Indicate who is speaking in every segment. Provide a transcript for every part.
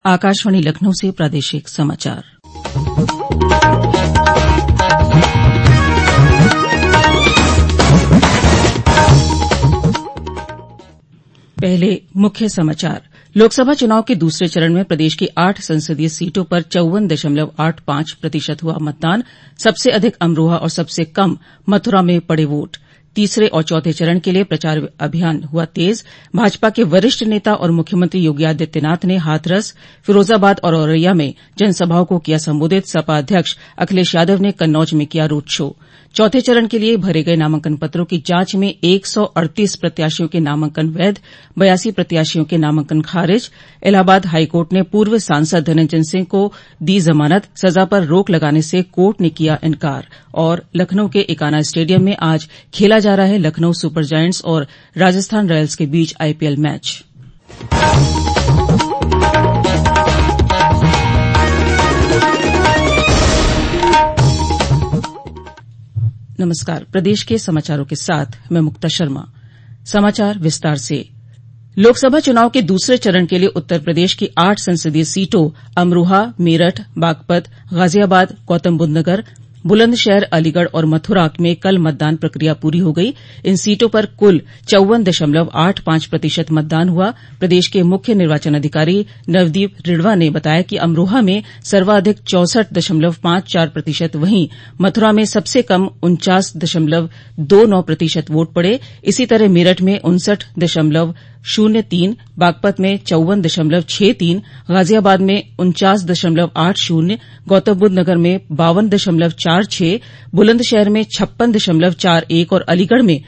Speaker 1: आकाशवाणी लखनऊ से प्रादेशिक समाचार। पहले मुख्य समाचार। लोकसभा चुनाव के दूसरे चरण में प्रदेश की 8 संसदीय सीटों पर 54.85% हुआ मतदान। सबसे अधिक अमरोहा और सबसे कम मथुरा में पड़े वोट। तीसरे और चौथे चरण के लिए प्रचार अभियान हुआ तेज। भाजपा के वरिष्ठ नेता और मुख्यमंत्री योगी आदित्यनाथ ने हाथरस, फिरोजाबाद और औरैया में जनसभाओं को किया संबोधित। सपा अध्यक्ष अखिलेश यादव ने कन्नौज में किया रोड शो। चौथे चरण के लिए भरे गए नामांकन पत्रों की जांच में 138 प्रत्याशियों के नामांकन वैध, 82 प्रत्याशियों के नामांकन खारिज। इलाहाबाद हाईकोर्ट ने पूर्व सांसद धनंजय सिंह को दी जमानत। सजा पर रोक लगाने से कोर्ट ने किया इनकार। और लखनऊ के इकाना स्टेडियम में आज खेला जा रहा है लखनऊ सुपर जायंट्स और राजस्थान रॉयल्स के बीच आईपीएल मैच। नमस्कार। प्रदेश के समाचारों के साथ मैं मुक्ता शर्मा। समाचार विस्तार से। लोकसभा चुनाव के दूसरे चरण के लिए उत्तर प्रदेश की 8 संसदीय सीटों अमरोहा, मेरठ, बागपत, गाजियाबाद, गौतमबुद्धनगर, बुलंदशहर, अलीगढ़ और मथुरा में कल मतदान प्रक्रिया पूरी हो गई। इन सीटों पर कुल 54.85% मतदान हुआ। प्रदेश के मुख्य निर्वाचन अधिकारी नवदीप रिढ़वा ने बताया कि अमरोहा में सर्वाधिक 64.54%, वहीं मथुरा में सबसे कम 49.29% वोट पड़े। इसी तरह मेरठ में 59.03, बागपत में 54.63, गाजियाबाद में 49.80, गौतमबुद्धनगर में 52.46, बुलंदशहर में 56.41 और अलीगढ़ में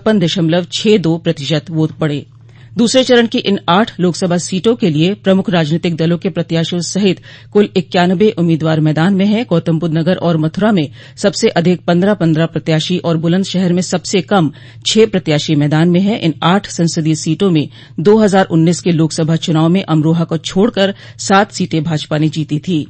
Speaker 1: 56.62% वोट पड़े। दूसरे चरण की इन 8 लोकसभा सीटों के लिए प्रमुख राजनीतिक दलों के प्रत्याशियों सहित कुल 91 उम्मीदवार मैदान में हैं। गौतमबुद्धनगर और मथुरा में सबसे अधिक 15 प्रत्याशी और बुलंदशहर में सबसे कम 6 प्रत्याशी मैदान में हैं। इन 8 संसदीय सीटों में 2019 के लोकसभा चुनाव में अमरोहा को छोड़कर 7 सीटें भाजपा ने जीती थी।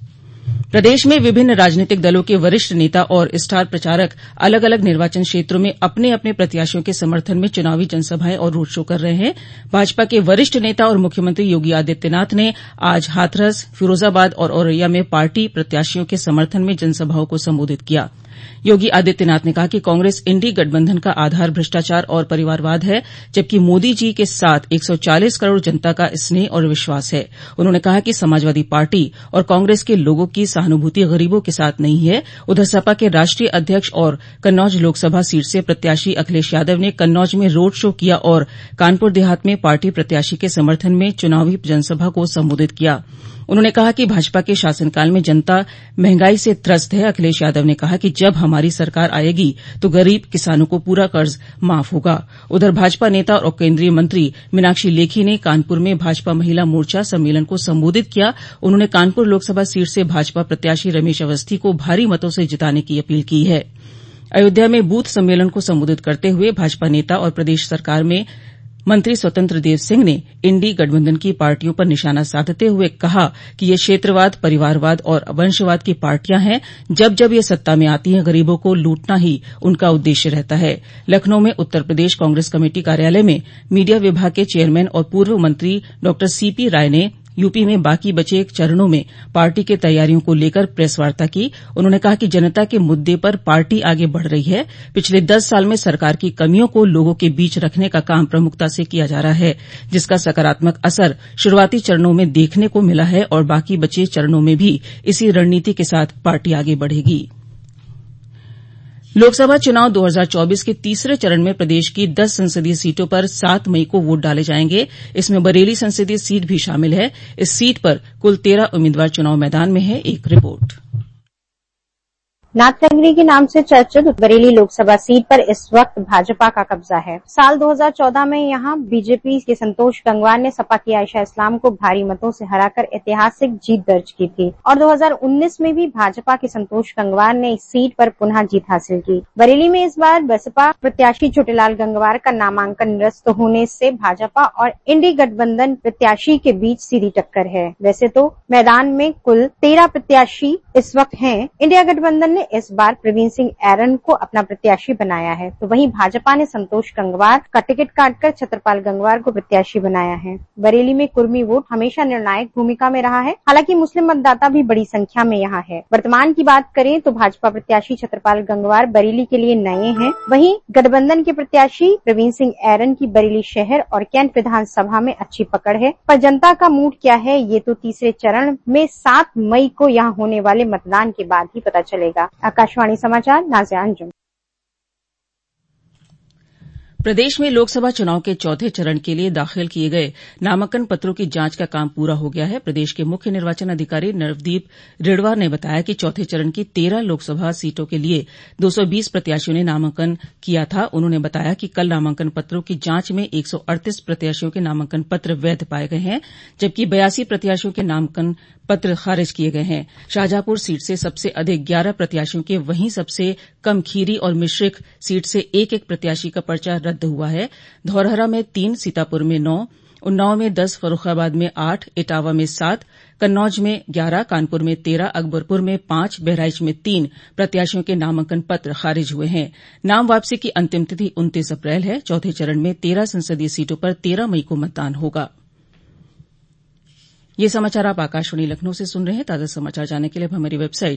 Speaker 1: प्रदेश में विभिन्न राजनीतिक दलों के वरिष्ठ नेता और स्टार प्रचारक अलग अलग निर्वाचन क्षेत्रों में अपने अपने प्रत्याशियों के समर्थन में चुनावी जनसभाएं और रोड शो कर रहे हैं। भाजपा के वरिष्ठ नेता और मुख्यमंत्री योगी आदित्यनाथ ने आज हाथरस, फिरोजाबाद और औरैया में पार्टी प्रत्याशियों के समर्थन में जनसभाओं को संबोधित किया। योगी आदित्यनाथ ने कहा कि कांग्रेस इंडी गठबंधन का आधार भ्रष्टाचार और परिवारवाद है, जबकि मोदी जी के साथ 140 करोड़ जनता का स्नेह और विश्वास है। उन्होंने कहा कि समाजवादी पार्टी और कांग्रेस के लोगों की सहानुभूति गरीबों के साथ नहीं है। उधर सपा के राष्ट्रीय अध्यक्ष और कन्नौज लोकसभा सीट से प्रत्याशी अखिलेश यादव ने कन्नौज में रोड शो किया और कानपुर देहात में पार्टी प्रत्याशी के समर्थन में चुनावी जनसभा को संबोधित किया। उन्होंने कहा कि भाजपा के शासनकाल में जनता महंगाई से त्रस्त है। अखिलेश यादव ने कहा कि जब हमारी सरकार आएगी तो गरीब किसानों को पूरा कर्ज माफ होगा। उधर भाजपा नेता और केंद्रीय मंत्री मीनाक्षी लेखी ने कानपुर में भाजपा महिला मोर्चा सम्मेलन को संबोधित किया। उन्होंने कानपुर लोकसभा सीट से भाजपा प्रत्याशी रमेश अवस्थी को भारी मतों से जिताने की अपील की है। अयोध्या में बूथ सम्मेलन को संबोधित करते हुए भाजपा नेता और प्रदेश सरकार में मंत्री स्वतंत्र देव सिंह ने इंडी गठबंधन की पार्टियों पर निशाना साधते हुए कहा कि ये क्षेत्रवाद, परिवारवाद और वंशवाद की पार्टियां हैं। जब जब ये सत्ता में आती हैं, गरीबों को लूटना ही उनका उद्देश्य रहता है। लखनऊ में उत्तर प्रदेश कांग्रेस कमेटी कार्यालय में मीडिया विभाग के चेयरमैन और पूर्व मंत्री डॉ सीपी राय ने यूपी में बाकी बचे चरणों में पार्टी की तैयारियों को लेकर प्रेस वार्ता की। उन्होंने कहा कि जनता के मुद्दे पर पार्टी आगे बढ़ रही है। पिछले 10 साल में सरकार की कमियों को लोगों के बीच रखने का काम प्रमुखता से किया जा रहा है, जिसका सकारात्मक असर शुरुआती चरणों में देखने को मिला है और बाकी बचे चरणों में भी इसी रणनीति के साथ पार्टी आगे बढ़ेगी। लोकसभा चुनाव 2024 के तीसरे चरण में प्रदेश की 10 संसदीय सीटों पर 7 मई को वोट डाले जाएंगे। इसमें बरेली संसदीय सीट भी शामिल है। इस सीट पर कुल 13 उम्मीदवार चुनाव मैदान में हैं। एक रिपोर्ट।
Speaker 2: नाथनगरी के नाम से चर्चित बरेली लोकसभा सीट पर इस वक्त भाजपा का कब्जा है। साल 2014 में यहां बीजेपी के संतोष गंगवार ने सपा की आयशा इस्लाम को भारी मतों से हराकर ऐतिहासिक जीत दर्ज की थी और 2019 में भी भाजपा के संतोष गंगवार ने इस सीट पर पुनः जीत हासिल की। बरेली में इस बार बसपा प्रत्याशी छोटेलाल गंगवार का नामांकन निरस्त होने से भाजपा और इंडी गठबंधन प्रत्याशी के बीच सीधी टक्कर है। वैसे तो मैदान में कुल 13 प्रत्याशी इस वक्त हैं। इंडिया गठबंधन ने इस बार प्रवीण सिंह ऐरन को अपना प्रत्याशी बनाया है, तो वहीं भाजपा ने संतोष गंगवार का टिकट काटकर छत्रपाल गंगवार को प्रत्याशी बनाया है। बरेली में कुर्मी वोट हमेशा निर्णायक भूमिका में रहा है, हालांकि मुस्लिम मतदाता भी बड़ी संख्या में यहाँ है। वर्तमान की बात करें तो भाजपा प्रत्याशी छत्रपाल गंगवार बरेली के लिए नए हैं, वहीं गठबंधन के प्रत्याशी प्रवीण सिंह ऐरन की बरेली शहर और कैंट विधानसभा में अच्छी पकड़ है। पर जनता का मूड क्या है ये तो तीसरे चरण में 7 मई को यहाँ होने वाले मतदान के बाद ही पता चलेगा। आकाशवाणी समाचार, नाज़िया अंजुम।
Speaker 1: प्रदेश में लोकसभा चुनाव के चौथे चरण के लिए दाखिल किए गए नामांकन पत्रों की जांच का काम पूरा हो गया है। प्रदेश के मुख्य निर्वाचन अधिकारी नवदीप रिड़वा ने बताया कि चौथे चरण की 13 लोकसभा सीटों के लिए 220 प्रत्याशियों ने नामांकन किया था। उन्होंने बताया कि कल नामांकन पत्रों की जांच में 138 प्रत्याशियों के नामांकन पत्र वैध पाए गए हैं, जबकि 82 प्रत्याशियों के नामांकन पत्र खारिज किए गए हैं। शाहजहांपुर सीट से सबसे अधिक 11 प्रत्याशियों के, वहीं सबसे कम खीरी और मिश्रिख सीट से एक प्रत्याशी का पर्चा रद्द हुआ है। धौरहरा में 3, सीतापुर में 9, उन्नाव में 10, फर्रुखाबाद में 8, इटावा में 7, कन्नौज में 11, कानपुर में 13, अकबरपुर में 5, बहराइच में 3 प्रत्याशियों के नामांकन पत्र खारिज हुए हैं। नाम वापसी की अंतिम तिथि 29 अप्रैल है। चौथे चरण में 13 संसदीय सीटों पर 13 मई को मतदान होगा। ये समाचार आप आकाशवाणी लखनऊ से सुन रहे हैं। ताज़ा समाचार जानने के लिए आप हमारी वेबसाइट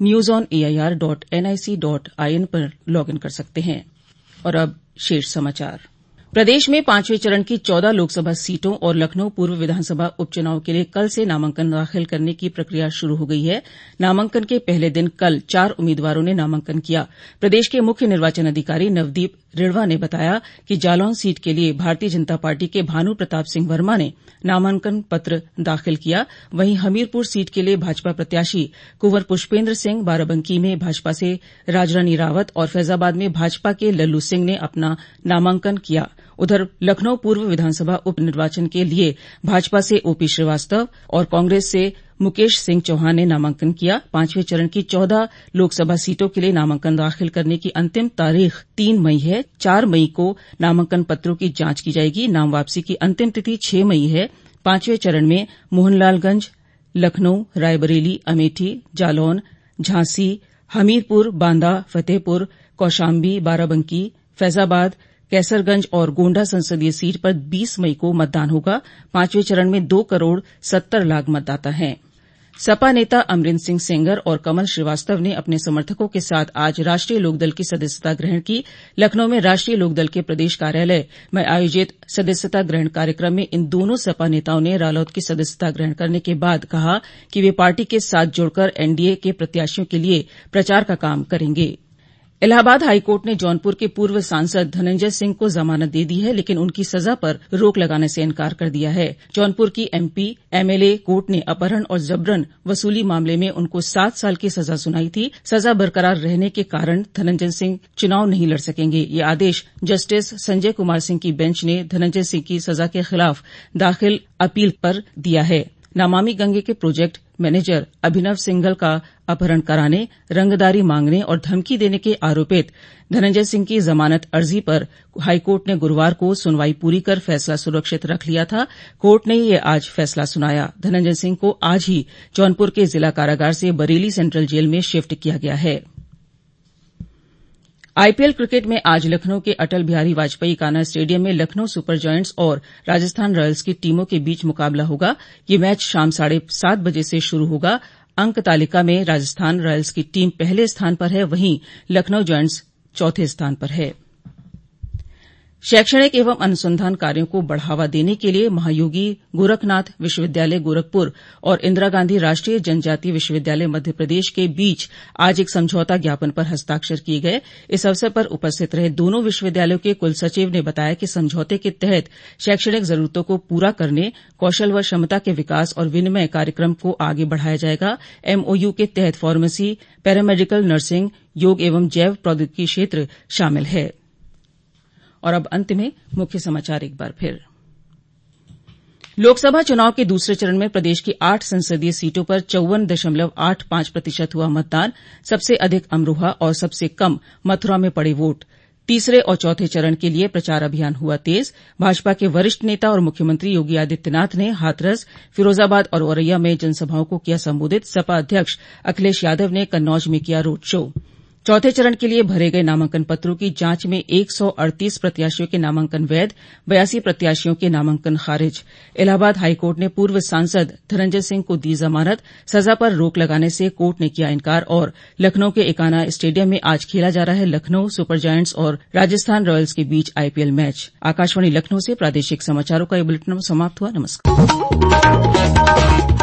Speaker 1: newsonair.nic.in पर लॉगिन कर सकते हैं। और अब शेष समाचार। प्रदेश में 5वें चरण की 14 लोकसभा सीटों और लखनऊ पूर्व विधानसभा उपचुनाव के लिए कल से नामांकन दाखिल करने की प्रक्रिया शुरू हो गई है। नामांकन के पहले दिन कल 4 उम्मीदवारों ने नामांकन किया। प्रदेश के मुख्य निर्वाचन अधिकारी नवदीप रिड़वा ने बताया कि जालौन सीट के लिए भारतीय जनता पार्टी के भानु प्रताप सिंह वर्मा ने नामांकन पत्र दाखिल किया। वहीं हमीरपुर सीट के लिए भाजपा प्रत्याशी कुंवर पुष्पेन्द्र सिंह, बाराबंकी में भाजपा से राजरानी रावत और फैजाबाद में भाजपा के लल्लू सिंह ने अपना नामांकन किया। उधर लखनऊ पूर्व विधानसभा उप निर्वाचन के लिए भाजपा से ओपी श्रीवास्तव और कांग्रेस से मुकेश सिंह चौहान ने नामांकन किया। 5वें चरण की 14 लोकसभा सीटों के लिए नामांकन दाखिल करने की अंतिम तारीख 3 मई है। 4 मई को नामांकन पत्रों की जांच की जाएगी। नाम वापसी की अंतिम तिथि 6 मई है। 5वें चरण में मोहनलालगंज, लखनऊ, रायबरेली, अमेठी, जालौन, झांसी, हमीरपुर, बांदा, फतेहपुर, कौशाम्बी, बाराबंकी, फैजाबाद, कैसरगंज और गोंडा संसदीय सीट पर 20 मई को मतदान होगा। 5वें चरण में 2 करोड़ 70 लाख मतदाता हैं। सपा नेता अमरिंदर सिंह सेंगर और कमल श्रीवास्तव ने अपने समर्थकों के साथ आज राष्ट्रीय लोकदल की सदस्यता ग्रहण की। लखनऊ में राष्ट्रीय लोकदल के प्रदेश कार्यालय में आयोजित सदस्यता ग्रहण कार्यक्रम में इन दोनों सपा नेताओं ने रालोद की सदस्यता ग्रहण करने के बाद कहा कि वे पार्टी के साथ जुड़कर एनडीए के प्रत्याशियों के लिए प्रचार का काम करेंगे। इलाहाबाद हाईकोर्ट ने जौनपुर के पूर्व सांसद धनंजय सिंह को जमानत दे दी है, लेकिन उनकी सजा पर रोक लगाने से इनकार कर दिया है। जौनपुर की एमपी एमएलए कोर्ट ने अपहरण और जबरन वसूली मामले में उनको 7 साल की सजा सुनाई थी। सजा बरकरार रहने के कारण धनंजय सिंह चुनाव नहीं लड़ सकेंगे। ये आदेश जस्टिस संजय कुमार सिंह की बेंच ने धनंजय सिंह की सजा के खिलाफ दाखिल अपील पर दिया है। नमामि गंगे के प्रोजेक्ट मैनेजर अभिनव सिंघल का अपहरण कराने, रंगदारी मांगने और धमकी देने के आरोपित धनंजय सिंह की जमानत अर्जी पर हाईकोर्ट ने गुरूवार को सुनवाई पूरी कर फैसला सुरक्षित रख लिया था। कोर्ट ने ये आज फैसला सुनाया। धनंजय सिंह को आज ही जौनपुर के जिला कारागार से बरेली सेंट्रल जेल में शिफ्ट किया गया है। आईपीएल क्रिकेट में आज लखनऊ के अटल बिहारी वाजपेयी कान्हा स्टेडियम में लखनऊ सुपर जायंट्स और राजस्थान रॉयल्स की टीमों के बीच मुकाबला होगा। ये मैच शाम 7:30 बजे से शुरू होगा। अंक तालिका में राजस्थान रॉयल्स की टीम पहले स्थान पर है, वहीं लखनऊ जायंट्स चौथे स्थान पर है। शैक्षणिक एवं अनुसंधान कार्यों को बढ़ावा देने के लिए महायोगी गोरखनाथ विश्वविद्यालय गोरखपुर और इंदिरा गांधी राष्ट्रीय जनजातीय विश्वविद्यालय मध्य प्रदेश के बीच आज एक समझौता ज्ञापन पर हस्ताक्षर किए गए। इस अवसर पर उपस्थित रहे दोनों विश्वविद्यालयों के कुलसचिव ने बताया कि समझौते के तहत शैक्षणिक जरूरतों को पूरा करने, कौशल व क्षमता के विकास और विनिमय कार्यक्रम को आगे बढ़ाया जाएगा। एमओयू के तहत फार्मेसी, पैरामेडिकल, नर्सिंग, योग एवं जैव प्रौद्योगिकी क्षेत्र शामिल है। और अब अंत में मुख्य समाचार एक बार फिर। लोकसभा चुनाव के दूसरे चरण में प्रदेश की 8 संसदीय सीटों पर 54.85% हुआ मतदान। सबसे अधिक अमरोहा और सबसे कम मथुरा में पड़े वोट। तीसरे और चौथे चरण के लिए प्रचार अभियान हुआ तेज। भाजपा के वरिष्ठ नेता और मुख्यमंत्री योगी आदित्यनाथ ने हाथरस, फिरोजाबाद और औरैया में जनसभाओं को किया संबोधित। सपा अध्यक्ष अखिलेश यादव ने कन्नौज में किया रोड शो। चौथे चरण के लिए भरे गए नामांकन पत्रों की जांच में 138 प्रत्याशियों के नामांकन वैध, 82 प्रत्याशियों के नामांकन खारिज। इलाहाबाद हाईकोर्ट ने पूर्व सांसद धनंजय सिंह को दी जमानत। सजा पर रोक लगाने से कोर्ट ने किया इनकार। और लखनऊ के एकाना स्टेडियम में आज खेला जा रहा है लखनऊ सुपर जायंट्स और राजस्थान रॉयल्स के बीच आईपीएल मैच। आकाशवाणी लखनऊ से प्रादेशिक समाचारों का ये बुलेटिन समाप्त हुआ। नमस्कार।